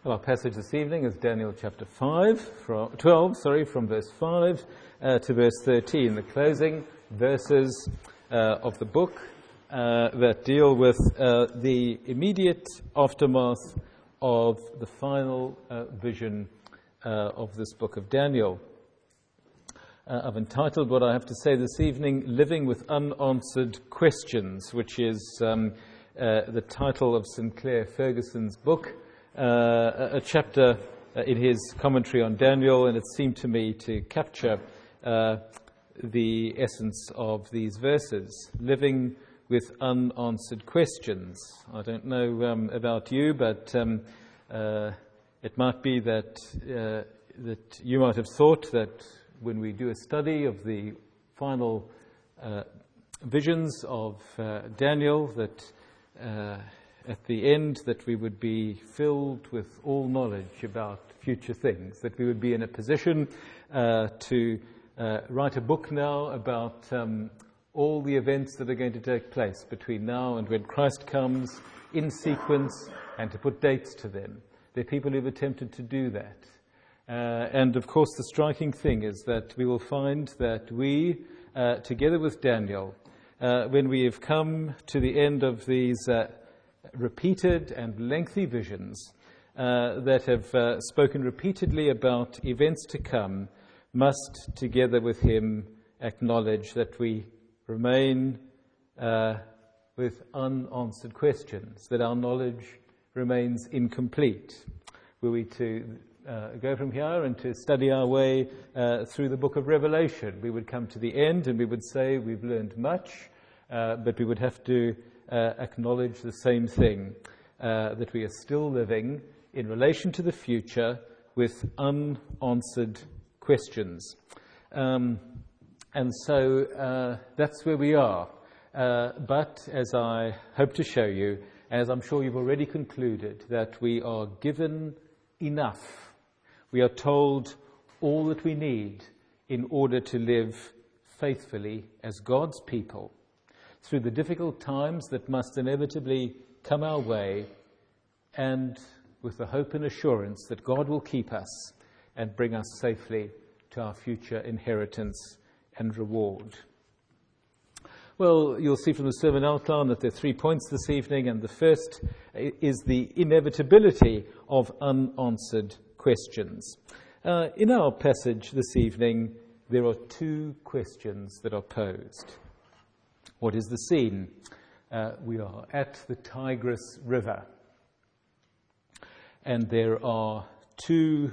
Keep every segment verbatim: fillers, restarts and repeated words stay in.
Our passage this evening is Daniel chapter five, from, twelve, sorry, from verse five uh, to verse thirteen, the closing verses uh, of the book uh, that deal with uh, the immediate aftermath of the final uh, vision uh, of this book of Daniel. Uh, I've entitled what I have to say this evening, Living with Unanswered Questions, which is um, uh, the title of Sinclair Ferguson's book. Uh, a chapter uh, in his commentary on Daniel, and it seemed to me to capture uh, the essence of these verses, living with unanswered questions. I don't know um, about you, but um, uh, it might be that uh, that you might have thought that when we do a study of the final uh, visions of uh, Daniel, that uh, at the end that we would be filled with all knowledge about future things, that we would be in a position uh, to uh, write a book now about um, all the events that are going to take place between now and when Christ comes in sequence, and to put dates to them. There are people who've attempted to do that. Uh, and of course the striking thing is that we will find that we, uh, together with Daniel, uh, when we have come to the end of these uh, repeated and lengthy visions uh, that have uh, spoken repeatedly about events to come, must, together with him, acknowledge that we remain uh, with unanswered questions, that our knowledge remains incomplete. Were we to uh, go from here and to study our way uh, through the book of Revelation, we would come to the end and we would say we've learned much, uh, but we would have to Uh, acknowledge the same thing, uh, that we are still living in relation to the future with unanswered questions. Um, and so uh, that's where we are. Uh, but as I hope to show you, as I'm sure you've already concluded, that we are given enough. We are told all that we need in order to live faithfully as God's people through the difficult times that must inevitably come our way, and with the hope and assurance that God will keep us and bring us safely to our future inheritance and reward. Well, you'll see from the sermon outline that there are three points this evening, and the first is the inevitability of unanswered questions. Uh, in our passage this evening, there are two questions that are posed. What is the scene? Uh, we are at the Tigris River, and there are two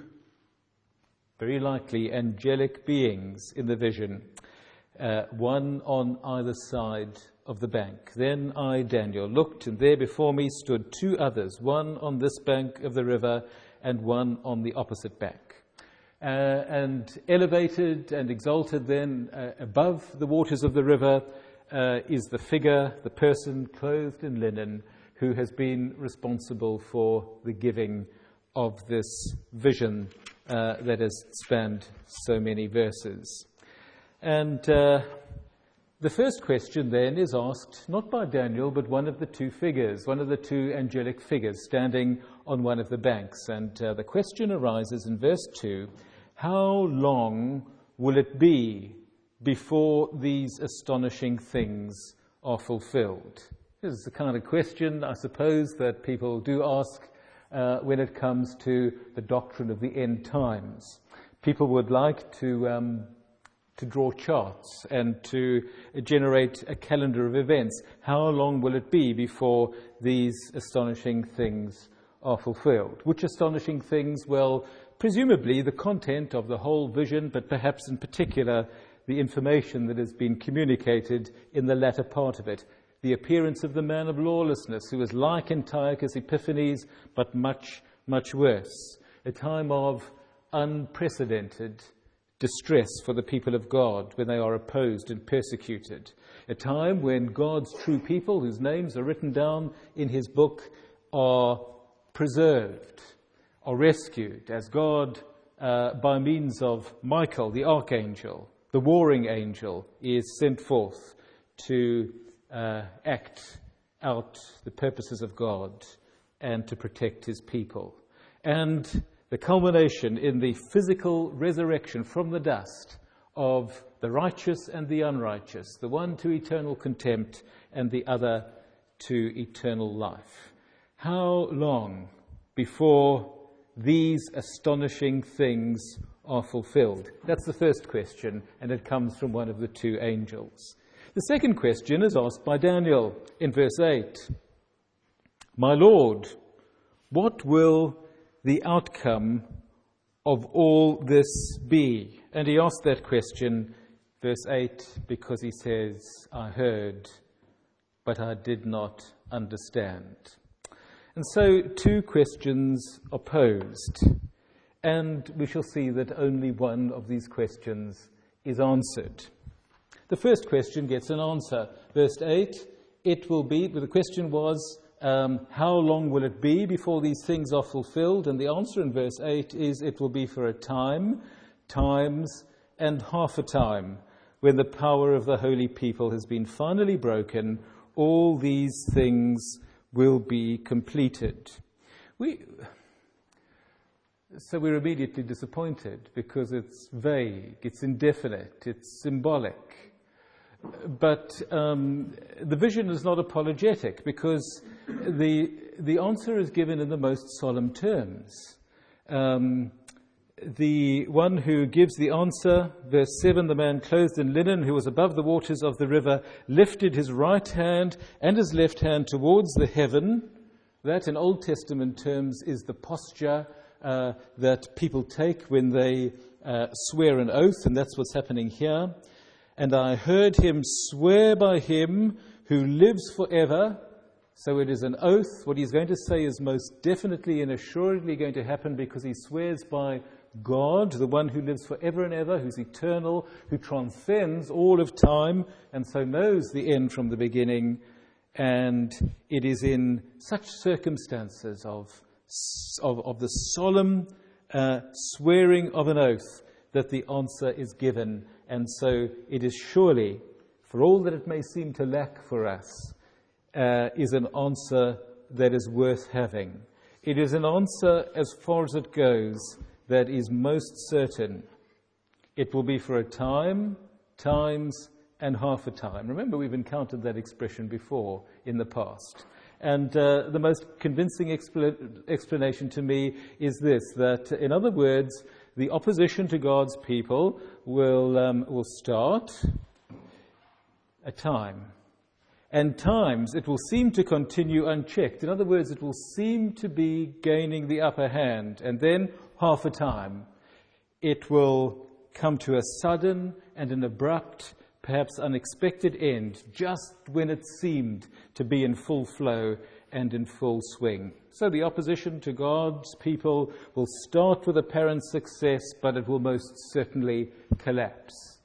very likely angelic beings in the vision, uh, one on either side of the bank. Then I, Daniel, looked, and there before me stood two others, one on this bank of the river and one on the opposite bank. Uh, and elevated and exalted then uh, above the waters of the river Uh, is the figure, the person clothed in linen, who has been responsible for the giving of this vision uh, that has spanned so many verses. And uh, the first question then is asked not by Daniel, but one of the two figures, one of the two angelic figures standing on one of the banks. And uh, the question arises in verse two, how long will it be before these astonishing things are fulfilled? This is the kind of question, I suppose, that people do ask uh, when it comes to the doctrine of the end times. People would like to um, to draw charts and to generate a calendar of events. How long will it be before these astonishing things are fulfilled? Which astonishing things? Well, presumably the content of the whole vision, but perhaps in particular the information that has been communicated in the latter part of it. The appearance of the man of lawlessness, who is like Antiochus Epiphanes, but much, much worse. A time of unprecedented distress for the people of God when they are opposed and persecuted. A time when God's true people, whose names are written down in his book, are preserved, are rescued, as God, uh, by means of Michael, the archangel, the warring angel, is sent forth to uh, act out the purposes of God and to protect his people. and the culmination in the physical resurrection from the dust of the righteous and the unrighteous, the one to eternal contempt and the other to eternal life. How long before these astonishing things are fulfilled? That's the first question, and it comes from one of the two angels. The second question is asked by Daniel in verse eight. My Lord, what will the outcome of all this be? And he asked that question, verse eight, because he says, I heard, but I did not understand. And so two questions are posed, and we shall see that only one of these questions is answered. The first question gets an answer. Verse eight, it will be, the question was, um, how long will it be before these things are fulfilled? And the answer in verse eight is, it will be for a time, times, and half a time. When the power of the holy people has been finally broken, all these things will be completed. We, so we're immediately disappointed because it's vague, it's indefinite, it's symbolic. But um, the vision is not apologetic because the the answer is given in the most solemn terms. Um, the one who gives the answer, verse seven, the man clothed in linen who was above the waters of the river lifted his right hand and his left hand towards the heaven. That in Old Testament terms is the posture uh, that people take when they uh, swear an oath, and that's what's happening here. And I heard him swear by him who lives forever. So it is an oath. What he's going to say is most definitely and assuredly going to happen because he swears by God, the one who lives forever and ever, who's eternal, who transcends all of time, and so knows the end from the beginning. And it is in such circumstances of, of, of the solemn uh, swearing of an oath that the answer is given. And so it is surely, for all that it may seem to lack for us, uh, is an answer that is worth having. It is an answer, as far as it goes, that is most certain. It will be for a time, times, and half a time. Remember, we've encountered that expression before in the past. And uh, the most convincing expl- explanation to me is this, that, in other words, the opposition to God's people will um, will start a time. And times it will seem to continue unchecked. In other words, it will seem to be gaining the upper hand. And then half a time, it will come to a sudden and an abrupt, perhaps unexpected end, just when it seemed to be in full flow and in full swing. So the opposition to God's people will start with apparent success, but it will most certainly collapse.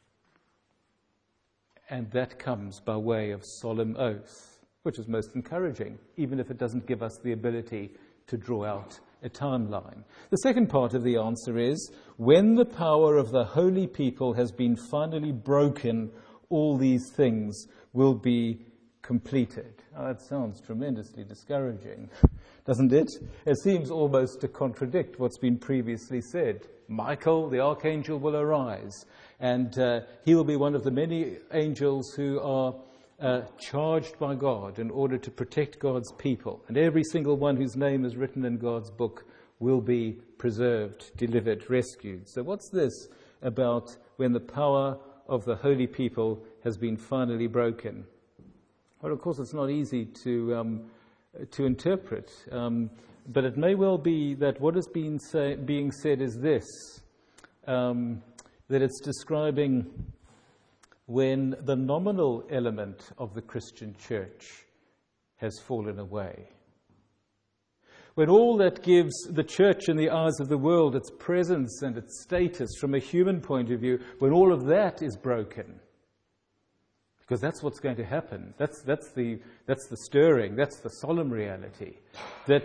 And that comes by way of solemn oath, which is most encouraging, even if it doesn't give us the ability to draw out a timeline. The second part of the answer is, when the power of the holy people has been finally broken, all these things will be completed. Oh, that sounds tremendously discouraging, doesn't it? It seems almost to contradict what's been previously said. Michael, the archangel, will arise, and uh, he will be one of the many angels who are uh, charged by God in order to protect God's people. And every single one whose name is written in God's book will be preserved, delivered, rescued. So what's this about when the power of the holy people has been finally broken? Well, of course, it's not easy to um, to interpret, um, but it may well be that what is being, say, being said is this, um, that it's describing when the nominal element of the Christian church has fallen away. When all that gives the church in the eyes of the world its presence and its status from a human point of view, when all of that is broken. Because that's what's going to happen. That's that's the that's the stirring. That's the solemn reality. That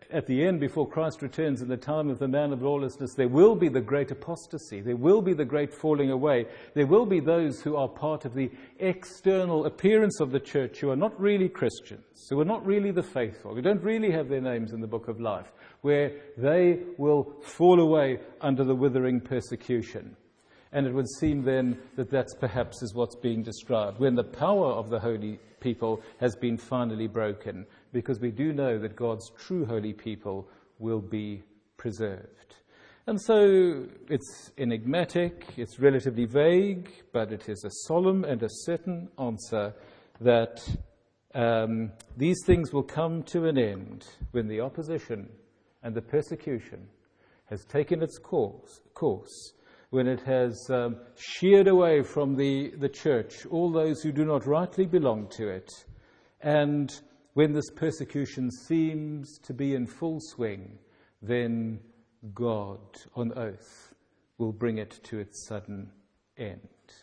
at the end, before Christ returns in the time of the man of lawlessness, there will be the great apostasy. There will be the great falling away. There will be those who are part of the external appearance of the church who are not really Christians, who are not really the faithful, who don't really have their names in the book of life, where they will fall away under the withering persecution. And it would seem then that that's perhaps is what's being described, when the power of the holy people has been finally broken, because we do know that God's true holy people will be preserved. And so it's enigmatic, it's relatively vague, but it is a solemn and a certain answer that um, these things will come to an end when the opposition and the persecution has taken its course, course when it has um, sheared away from the, the church all those who do not rightly belong to it, and when this persecution seems to be in full swing, then God, on oath, will bring it to its sudden end.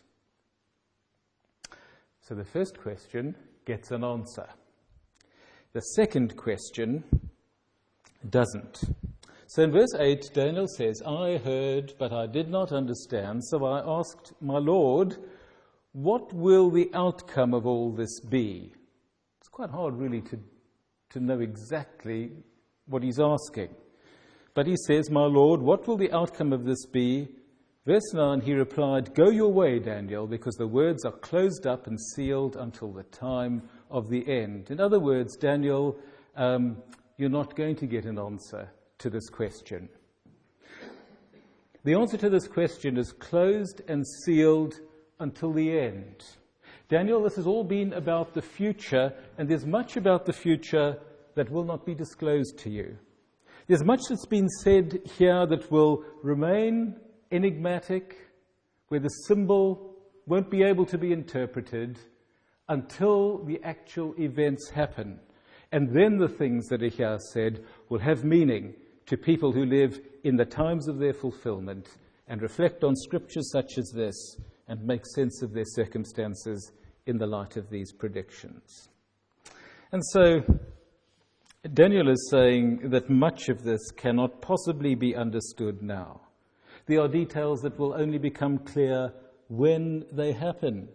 So the first question gets an answer. The second question doesn't. So in verse eight, Daniel says, I heard, but I did not understand, so I asked my Lord, what will the outcome of all this be? It's quite hard, really, to, to know exactly what he's asking. But he says, my Lord, what will the outcome of this be? Verse nine, he replied, go your way, Daniel, because the words are closed up and sealed until the time of the end. In other words, Daniel, um, you're not going to get an answer to this question. The answer to this question is closed and sealed until the end. Daniel, this has all been about the future, and there's much about the future that will not be disclosed to you. There's much that's been said here that will remain enigmatic, where the symbol won't be able to be interpreted until the actual events happen. And then the things that are here said will have meaning to people who live in the times of their fulfillment and reflect on scriptures such as this and make sense of their circumstances in the light of these predictions. And so Daniel is saying that much of this cannot possibly be understood now. There are details that will only become clear when they happen.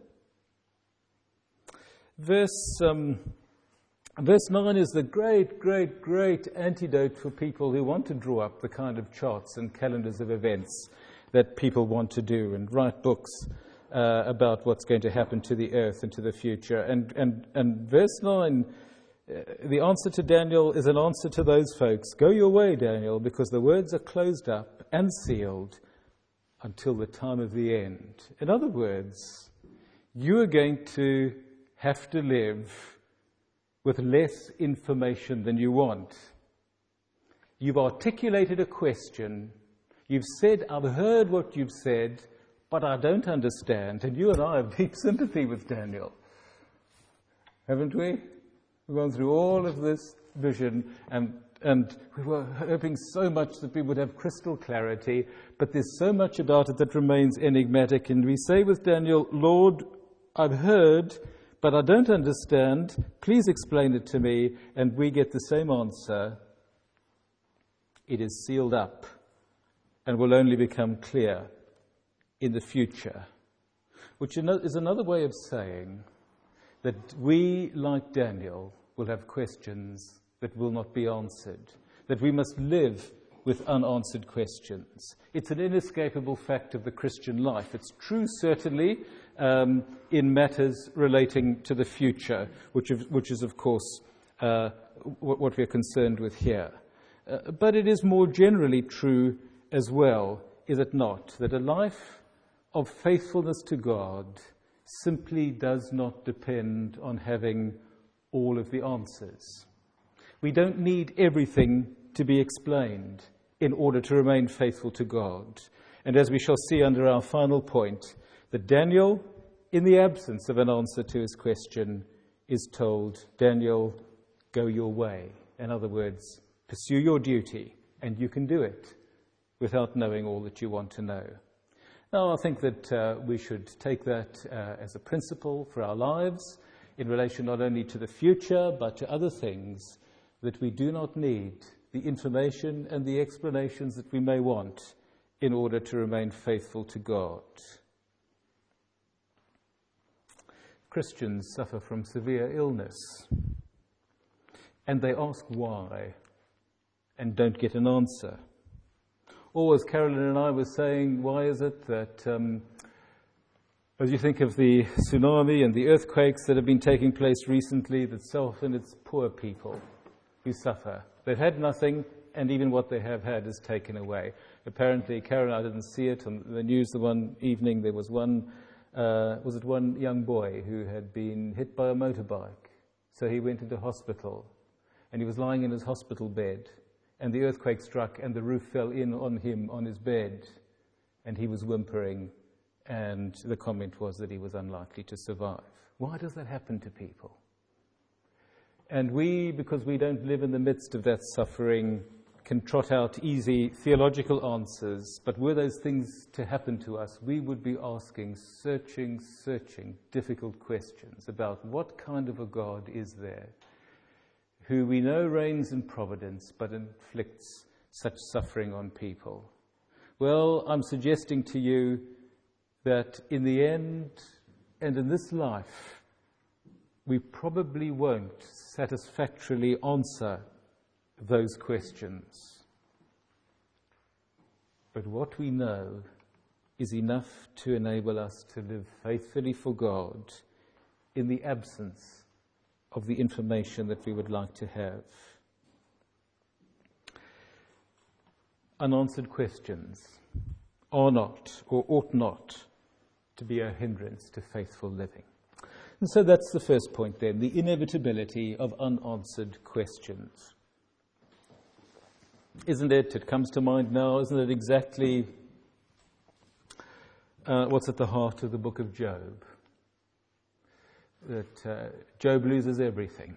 Verse um, Verse nine is the great, great, great antidote for people who want to draw up the kind of charts and calendars of events that people want to do and write books uh, about what's going to happen to the earth and to the future. And, and, and verse nine, uh, the answer to Daniel is an answer to those folks. Go your way, Daniel, because the words are closed up and sealed until the time of the end. In other words, you are going to have to live with less information than you want. You've articulated a question. You've said, I've heard what you've said, but I don't understand. And you and I have deep sympathy with Daniel. Haven't we? We've gone through all of this vision, and, and we were hoping so much that we would have crystal clarity, but there's so much about it that remains enigmatic. And we say with Daniel, Lord, I've heard, but I don't understand. Please explain it to me. And we get the same answer. It is sealed up and will only become clear in the future. Which is another way of saying that we, like Daniel, will have questions that will not be answered. That we must live with unanswered questions. It's an inescapable fact of the Christian life. It's true, certainly, um, in matters relating to the future, which is, which is of course, uh, what, what we're concerned with here. Uh, but it is more generally true as well, is it not, that a life of faithfulness to God simply does not depend on having all of the answers. We don't need everything to be explained in order to remain faithful to God. And as we shall see under our final point, that Daniel, in the absence of an answer to his question, is told, Daniel, go your way. In other words, pursue your duty, and you can do it without knowing all that you want to know. Now, I think that uh, we should take that uh, as a principle for our lives in relation not only to the future, but to other things, that we do not need the information and the explanations that we may want in order to remain faithful to God. Christians suffer from severe illness, and they ask why, and don't get an answer. Or, as Carolyn and I were saying, why is it that, um, as you think of the tsunami and the earthquakes that have been taking place recently, that so often it's poor people who suffer. They've had nothing, and even what they have had is taken away. Apparently, Carolyn, I didn't see it on the news the one evening, there was one Uh, was it one young boy who had been hit by a motorbike? So he went into hospital, and he was lying in his hospital bed, and the earthquake struck, and the roof fell in on him on his bed, and he was whimpering, and the comment was that he was unlikely to survive. Why does that happen to people? And we, because we don't live in the midst of that suffering, can trot out easy theological answers, but were those things to happen to us, we would be asking searching, searching, difficult questions about what kind of a God is there, who we know reigns in providence, but inflicts such suffering on people. Well, I'm suggesting to you that in the end, and in this life, we probably won't satisfactorily answer those questions. But what we know is enough to enable us to live faithfully for God in the absence of the information that we would like to have. Unanswered questions are not, or ought not, to be a hindrance to faithful living. And so that's the first point then, the inevitability of unanswered questions. Isn't it, it comes to mind now, isn't it exactly uh, what's at the heart of the book of Job? That uh, Job loses everything.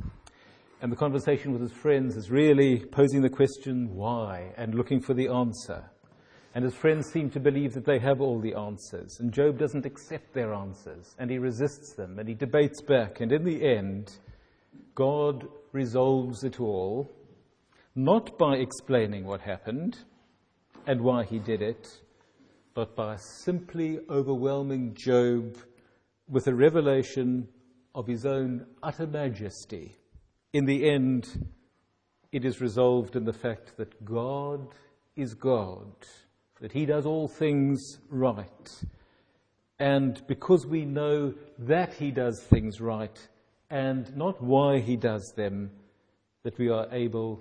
And the conversation with his friends is really posing the question, why? And looking for the answer. And his friends seem to believe that they have all the answers. And Job doesn't accept their answers. And he resists them. And he debates back. And in the end, God resolves it all, not by explaining what happened and why he did it, but by simply overwhelming Job with a revelation of his own utter majesty. In the end, it is resolved in the fact that God is God, that he does all things right. And because we know that he does things right and not why he does them, that we are able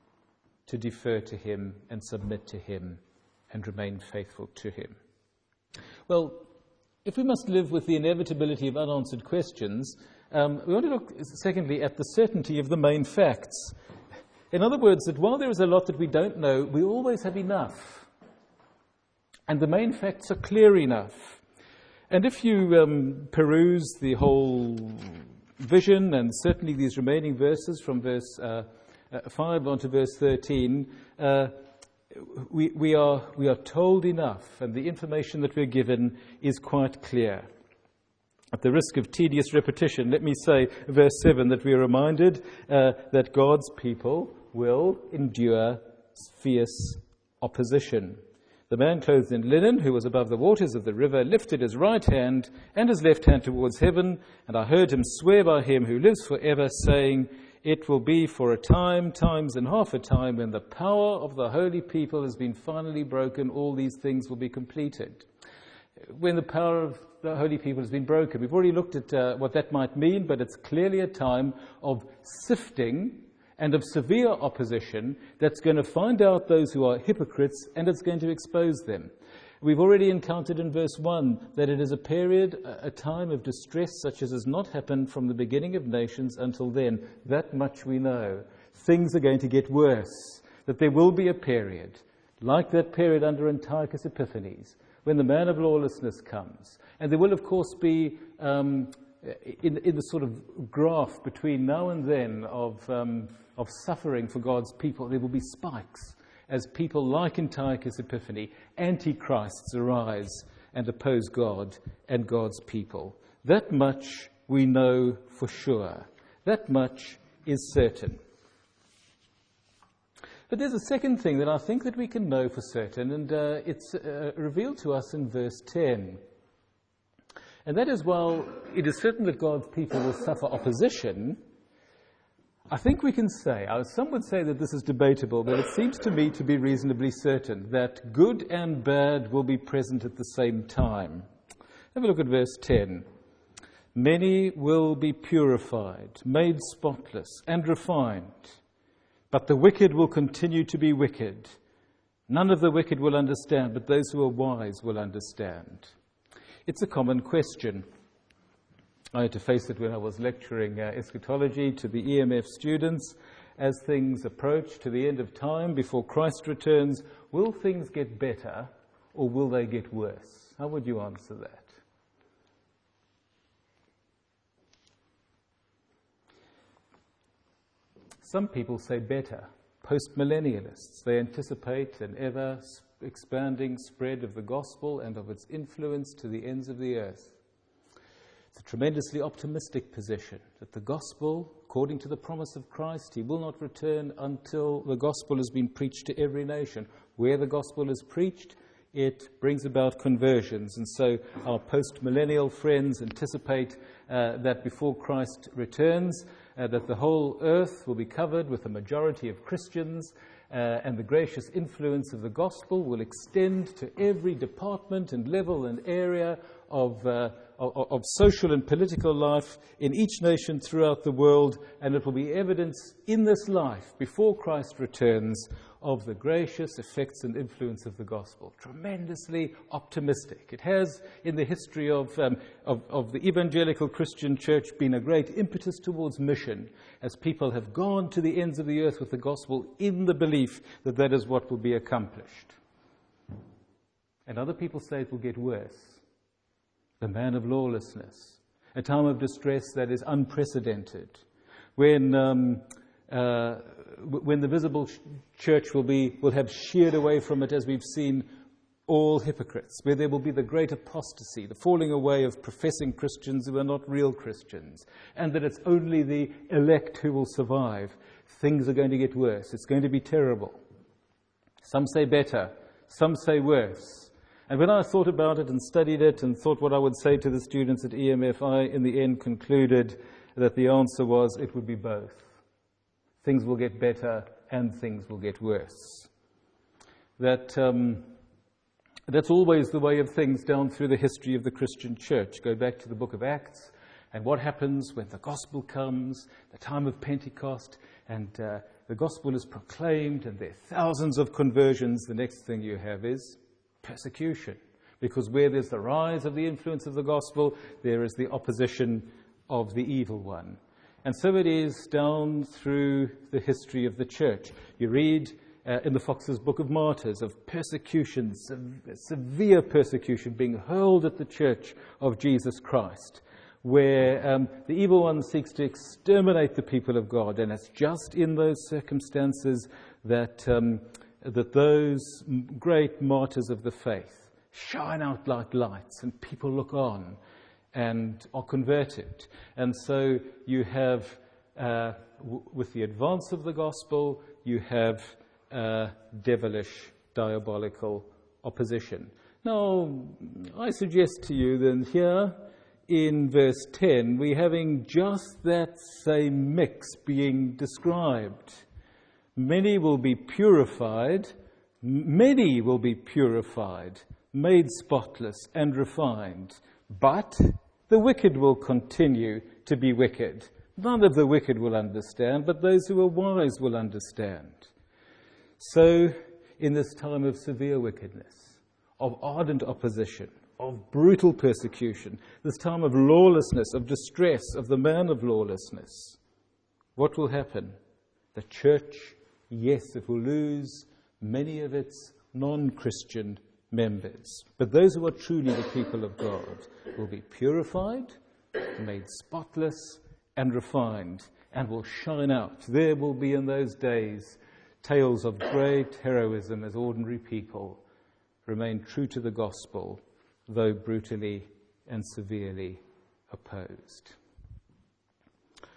to defer to him and submit to him and remain faithful to him. Well, if we must live with the inevitability of unanswered questions, um, we want to look, secondly, at the certainty of the main facts. In other words, that while there is a lot that we don't know, we always have enough. And the main facts are clear enough. And if you um, peruse the whole vision, and certainly these remaining verses from verse uh, Uh, five on to verse thirteen, uh, we, we, are, we are told enough, and the information that we're given is quite clear. At the risk of tedious repetition, let me say, verse seven, that we are reminded uh, that God's people will endure fierce opposition. The man clothed in linen, who was above the waters of the river, lifted his right hand and his left hand towards heaven, and I heard him swear by him who lives forever, saying, it will be for a time, times and half a time, when the power of the holy people has been finally broken, all these things will be completed. When the power of the holy people has been broken. We've already looked at uh, what that might mean, but it's clearly a time of sifting and of severe opposition that's going to find out those who are hypocrites, and it's going to expose them. We've already encountered in verse one that it is a period, a time of distress such as has not happened from the beginning of nations until then. That much we know. Things are going to get worse, that there will be a period, like that period under Antiochus Epiphanes, when the man of lawlessness comes. And there will, of course, be, um, in, in the sort of graph between now and then of, um, of suffering for God's people, there will be spikes. As people like Antiochus Epiphanes, antichrists arise and oppose God and God's people. That much we know for sure. That much is certain. But there's a second thing that I think that we can know for certain, and uh, it's uh, revealed to us in verse ten. And that is, while it is certain that God's people will suffer opposition, I think we can say, uh, some would say that this is debatable, but it seems to me to be reasonably certain that good and bad will be present at the same time. Have a look at verse ten. Many will be purified, made spotless, and refined, but the wicked will continue to be wicked. None of the wicked will understand, but those who are wise will understand. It's a common question. I had to face it when I was lecturing uh, eschatology to the E M F students. As things approach to the end of time before Christ returns, will things get better or will they get worse? How would you answer that? Some people say better. Post-millennialists, they anticipate an ever-expanding spread of the gospel and of its influence to the ends of the earth. It's a tremendously optimistic position that the gospel, according to the promise of Christ, he will not return until the gospel has been preached to every nation. Where the gospel is preached, it brings about conversions. And so our post-millennial friends anticipate uh, that before Christ returns, uh, that the whole earth will be covered with a majority of Christians, uh, and the gracious influence of the gospel will extend to every department and level and area of, uh, of, of social and political life in each nation throughout the world, and it will be evidence in this life, before Christ returns, of the gracious effects and influence of the gospel. Tremendously optimistic. It has, in the history of, um, of, of the evangelical Christian church, been a great impetus towards mission, as people have gone to the ends of the earth with the gospel in the belief that that is what will be accomplished. And other people say it will get worse. The man of lawlessness, a time of distress that is unprecedented, when um, uh, when the visible ch- church will be will have sheared away from it, as we've seen, all hypocrites, where there will be the great apostasy, the falling away of professing Christians who are not real Christians, and that it's only the elect who will survive. Things are going to get worse. It's going to be terrible. Some say better, some say worse. And when I thought about it and studied it and thought what I would say to the students at E M F, I, in the end, concluded that the answer was it would be both. Things will get better and things will get worse. That um, that's always the way of things down through the history of the Christian church. Go back to the book of Acts, and what happens when the gospel comes, the time of Pentecost, and uh, the gospel is proclaimed, and there are thousands of conversions. The next thing you have is persecution, because where there's the rise of the influence of the gospel, there is the opposition of the evil one. And so it is down through the history of the church. You read uh, in the Fox's Book of Martyrs of persecution, sev- severe persecution being hurled at the church of Jesus Christ, where um, the evil one seeks to exterminate the people of God. And it's just in those circumstances that um, that those great martyrs of the faith shine out like lights, and people look on and are converted. And so you have, uh, w- with the advance of the gospel, you have uh, devilish, diabolical opposition. Now, I suggest to you that here in verse ten, we're having just that same mix being described. Many will be purified, many will be purified, made spotless and refined, but the wicked will continue to be wicked. None of the wicked will understand, but those who are wise will understand. So, in this time of severe wickedness, of ardent opposition, of brutal persecution, this time of lawlessness, of distress, of the man of lawlessness, what will happen? The church, yes, it will lose many of its non-Christian members. But those who are truly the people of God will be purified, made spotless and refined, and will shine out. There will be in those days tales of great heroism as ordinary people remain true to the gospel, though brutally and severely opposed.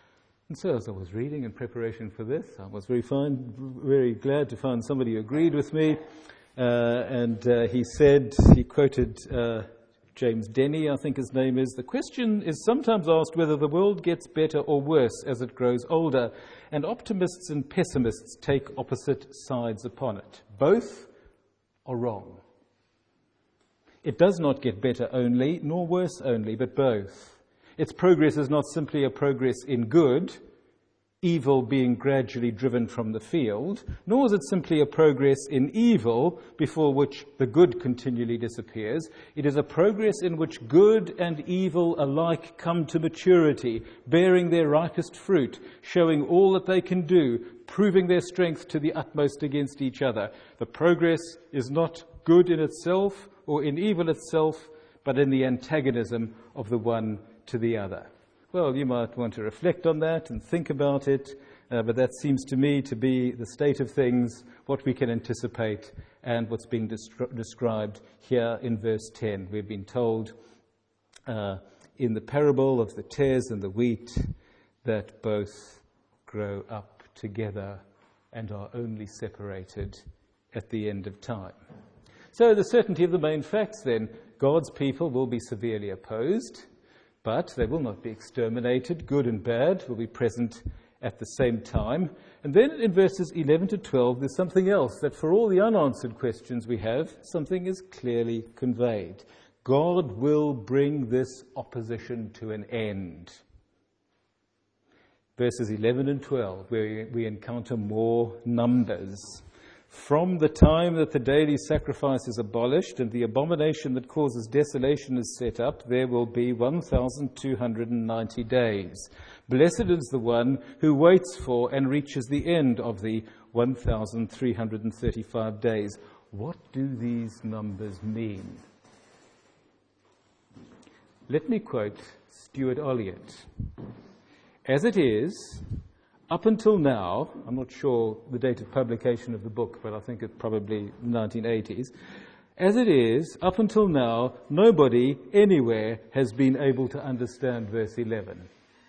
And so as I was reading in preparation for this, I was very fine, very glad to find somebody who agreed with me. Uh, and uh, he said, he quoted uh, James Denny, I think his name is, "The question is sometimes asked whether the world gets better or worse as it grows older, and optimists and pessimists take opposite sides upon it. Both are wrong. It does not get better only, nor worse only, but both. Its progress is not simply a progress in good, evil being gradually driven from the field, nor is it simply a progress in evil, before which the good continually disappears. It is a progress in which good and evil alike come to maturity, bearing their ripest fruit, showing all that they can do, proving their strength to the utmost against each other. The progress is not good in itself or in evil itself, but in the antagonism of the one to the other." Well, you might want to reflect on that and think about it, uh, but that seems to me to be the state of things, what we can anticipate, and what's being destri- described here in verse ten. We've been told uh, in the parable of the tares and the wheat that both grow up together and are only separated at the end of time. So the certainty of the main facts then: God's people will be severely opposed, but they will not be exterminated. Good and bad will be present at the same time. And then in verses eleven to twelve, there's something else, that for all the unanswered questions we have, something is clearly conveyed. God will bring this opposition to an end. Verses eleven and twelve, where we encounter more numbers. "From the time that the daily sacrifice is abolished and the abomination that causes desolation is set up, there will be one thousand two hundred ninety days. Blessed is the one who waits for and reaches the end of the one thousand three hundred thirty-five days." What do these numbers mean? Let me quote Stuart Olliott. "As it is, up until now," I'm not sure the date of publication of the book, but I think it's probably nineteen eighties. "As it is, up until now, nobody anywhere has been able to understand verse eleven.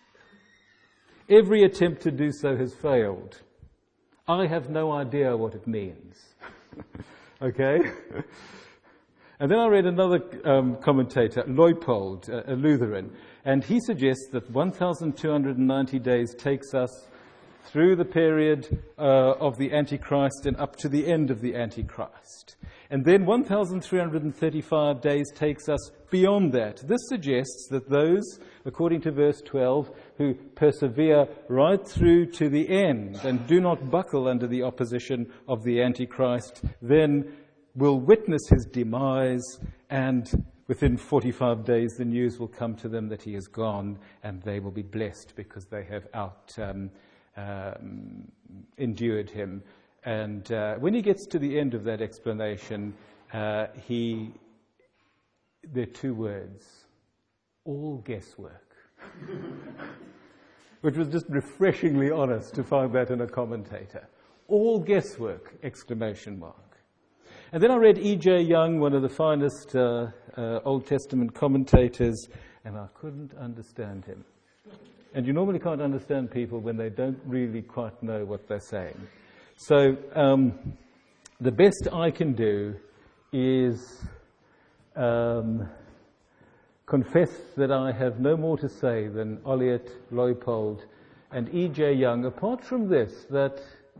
Every attempt to do so has failed. I have no idea what it means." Okay? And then I read another um, commentator, Leupold, a, a Lutheran, and he suggests that one thousand two hundred ninety days takes us through the period uh, of the Antichrist and up to the end of the Antichrist. And then one thousand three hundred thirty-five days takes us beyond that. This suggests that those, according to verse twelve, who persevere right through to the end and do not buckle under the opposition of the Antichrist, then will witness his demise, and within forty-five days the news will come to them that he is gone, and they will be blessed because they have out... Um, Um, endured him. And uh, when he gets to the end of that explanation, uh, he there are two words: all guesswork. Which was just refreshingly honest to find that in a commentator. All guesswork, exclamation mark. And then I read E J Young, one of the finest uh, uh, Old Testament commentators, and I couldn't understand him. And you normally can't understand people when they don't really quite know what they're saying. So um, the best I can do is um, confess that I have no more to say than Olliott, Leupold, and E J Young, apart from this, that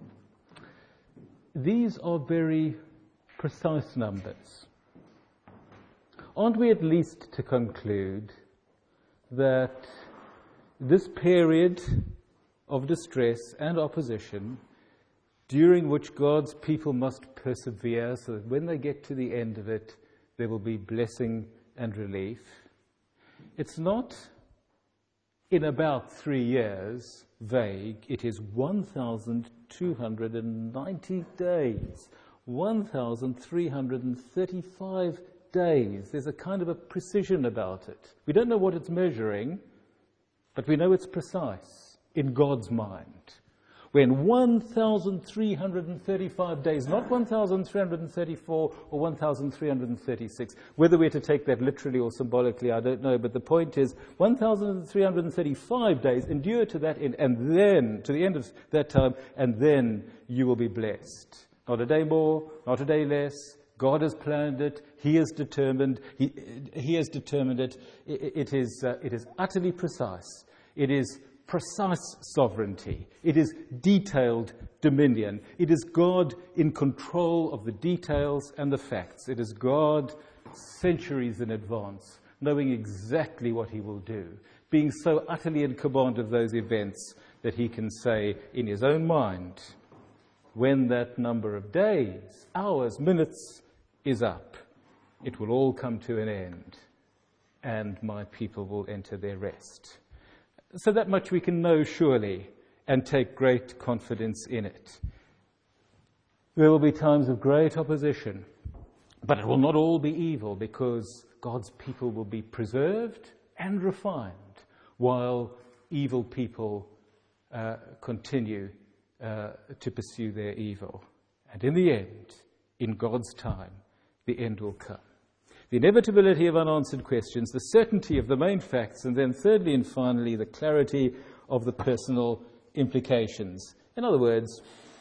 these are very precise numbers. Aren't we at least to conclude that this period of distress and opposition, during which God's people must persevere so that when they get to the end of it, there will be blessing and relief, it's not in about three years vague. It is one thousand two hundred ninety days, one thousand three hundred thirty-five days. There's a kind of a precision about it. We don't know what it's measuring, but we know it's precise in God's mind. when one thousand three hundred thirty-five days, not one thousand three hundred thirty-four or one thousand three hundred thirty-six, whether we're to take that literally or symbolically, I don't know, but the point is one thousand three hundred thirty-five days, endure to that end, and then, to the end of that time, and then you will be blessed. Not a day more, not a day less. God has planned it. He has determined. He, he has determined it. It, it is. Uh, it is utterly precise. It is precise sovereignty. It is detailed dominion. It is God in control of the details and the facts. It is God centuries in advance, knowing exactly what He will do, being so utterly in command of those events that He can say in His own mind, when that number of days, hours, minutes is up, it will all come to an end, and my people will enter their rest. So that much we can know surely and take great confidence in it. There will be times of great opposition, but it will not all be evil, because God's people will be preserved and refined while evil people uh, continue uh, to pursue their evil. And in the end, in God's time, the end will come. The inevitability of unanswered questions, the certainty of the main facts, and then thirdly and finally, the clarity of the personal implications. In other words,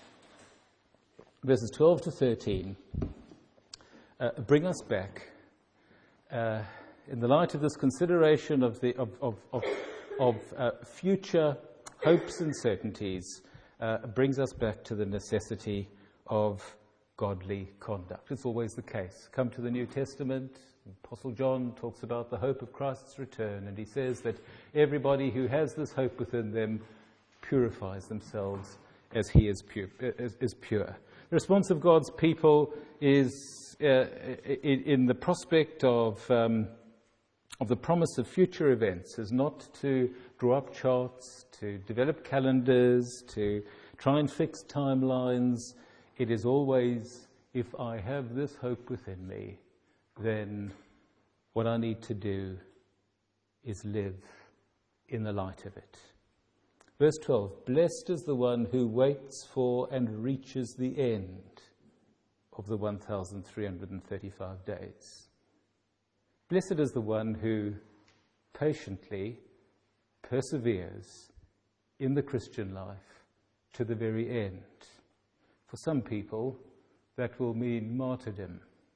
verses twelve to thirteen uh, bring us back, uh, in the light of this consideration of the of of of, of uh, future hopes and certainties, uh, brings us back to the necessity of godly conduct. It's always the case. Come to the New Testament, Apostle John talks about the hope of Christ's return, and he says that everybody who has this hope within them purifies themselves as he is pure. Is, is pure. The response of God's people is uh, in, in the prospect of um, of the promise of future events is not to draw up charts, to develop calendars, to try and fix timelines. It is always, if I have this hope within me, then what I need to do is live in the light of it. Verse twelve, blessed is the one who waits for and reaches the end of the one thousand three hundred thirty-five days. Blessed is the one who patiently perseveres in the Christian life to the very end. For some people, that will mean martyrdom.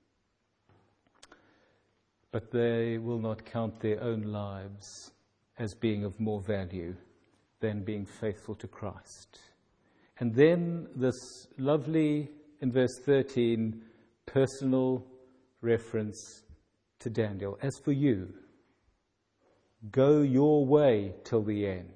But they will not count their own lives as being of more value than being faithful to Christ. And then this lovely, in verse thirteen, personal reference to Daniel. As for you, go your way till the end.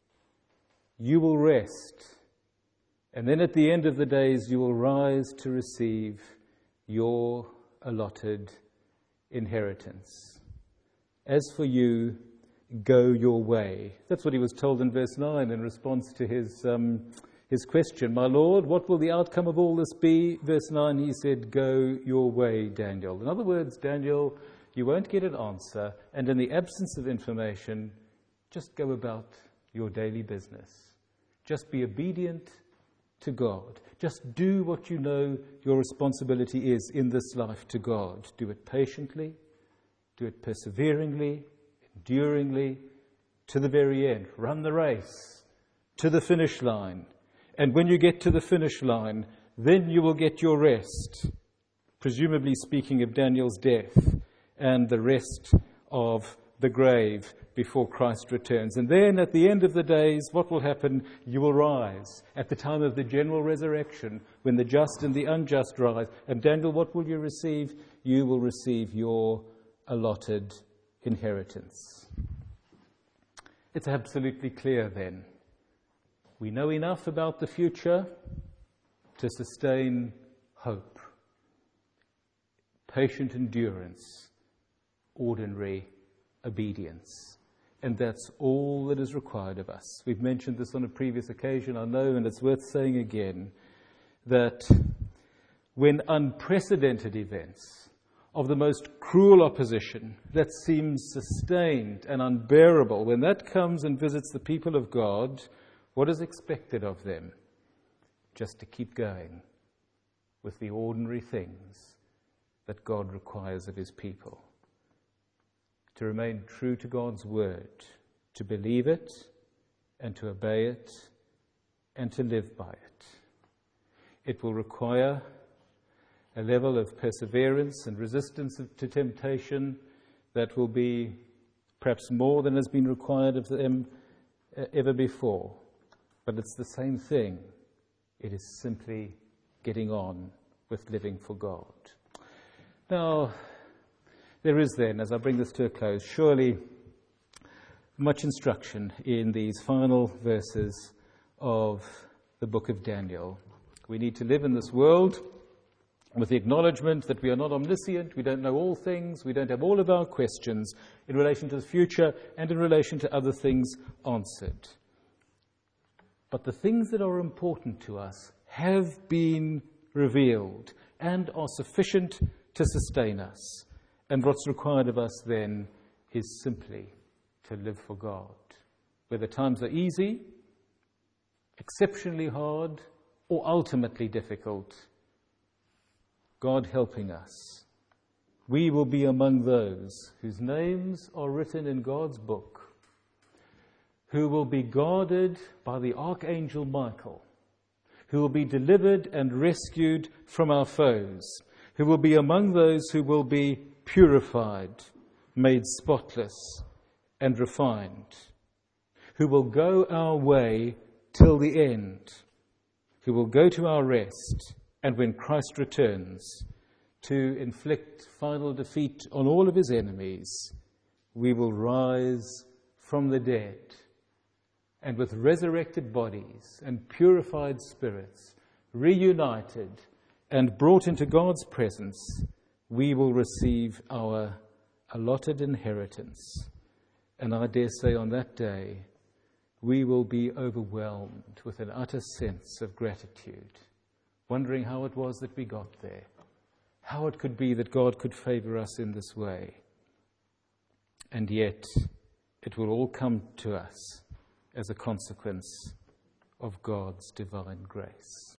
You will rest. And then at the end of the days, you will rise to receive your allotted inheritance. As for you, go your way. That's what he was told in verse nine in response to his um, his question. My Lord, what will the outcome of all this be? Verse nine, he said, go your way, Daniel. In other words, Daniel, you won't get an answer, and in the absence of information, just go about your daily business. Just be obedient to God. Just do what you know your responsibility is in this life to God. Do it patiently, do it perseveringly, enduringly, to the very end. Run the race to the finish line. And when you get to the finish line, then you will get your rest, presumably speaking of Daniel's death and the rest of the grave before Christ returns. And then at the end of the days, what will happen? You will rise at the time of the general resurrection, when the just and the unjust rise. And Daniel, what will you receive? You will receive your allotted inheritance. It's absolutely clear then. We know enough about the future to sustain hope, patient endurance, ordinary obedience. And that's all that is required of us. We've mentioned this on a previous occasion, I know, and it's worth saying again, that when unprecedented events of the most cruel opposition that seems sustained and unbearable, when that comes and visits the people of God, what is expected of them? just to keep going with the ordinary things that God requires of his people. To remain true to God's word, to believe it and to obey it and to live by it. It will require a level of perseverance and resistance to temptation that will be perhaps more than has been required of them ever before. But it's the same thing. It is simply getting on with living for God. Now, there is then, as I bring this to a close, surely much instruction in these final verses of the book of Daniel. We need to live in this world with the acknowledgement that we are not omniscient, we don't know all things, we don't have all of our questions in relation to the future and in relation to other things answered. But the things that are important to us have been revealed and are sufficient to sustain us. And what's required of us then is simply to live for God. Whether times are easy, exceptionally hard, or ultimately difficult, God helping us, we will be among those whose names are written in God's book, who will be guarded by the Archangel Michael, who will be delivered and rescued from our foes, who will be among those who will be purified, made spotless and refined, who will go our way till the end, who will go to our rest, and when Christ returns to inflict final defeat on all of his enemies, we will rise from the dead, and with resurrected bodies and purified spirits, reunited and brought into God's presence, we will receive our allotted inheritance. And I dare say on that day, we will be overwhelmed with an utter sense of gratitude, wondering how it was that we got there, how it could be that God could favor us in this way. And yet, it will all come to us as a consequence of God's divine grace.